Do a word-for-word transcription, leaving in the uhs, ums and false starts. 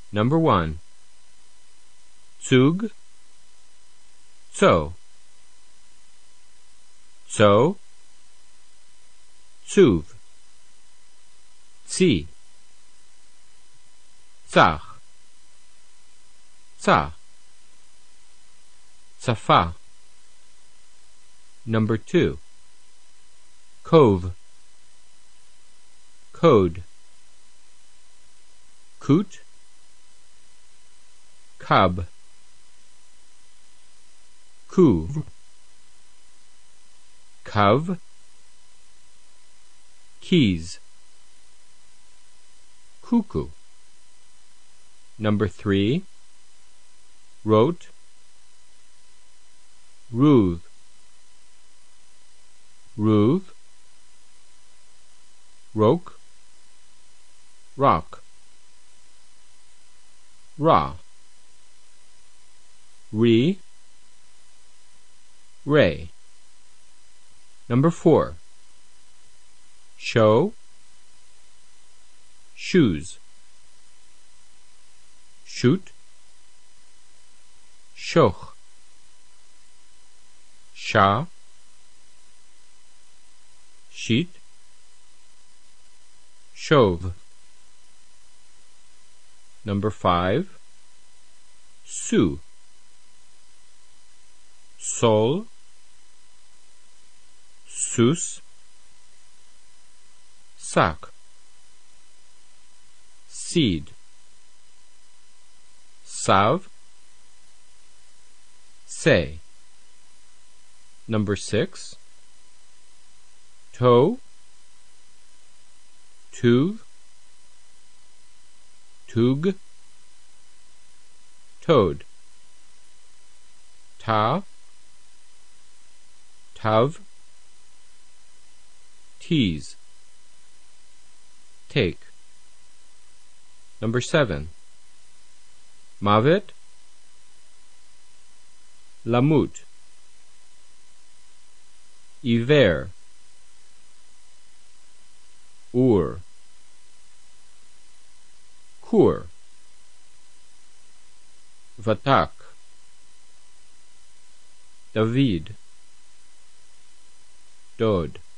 Number one. Zug, zo. Zo, zuv. Zi, zach. Za, zafa. Number two. Cove, code. Coot, cub. Coo, cove. Keys, cuckoo. Number three. Wrote, Ruth, Ruth. Roke, rock. Ra, re, ray. Number four. Show, shoes. Shoot, shoch. Sha, sheet, shove. Number five. Sue, sol, sus, sac. Seed, sav, say. Number six. Toe, tooth, tug, toad. Ta, tav, tease. Take. Number seven. Mavet, lamut. Iver, ur. Kur, vatak. David, Dod.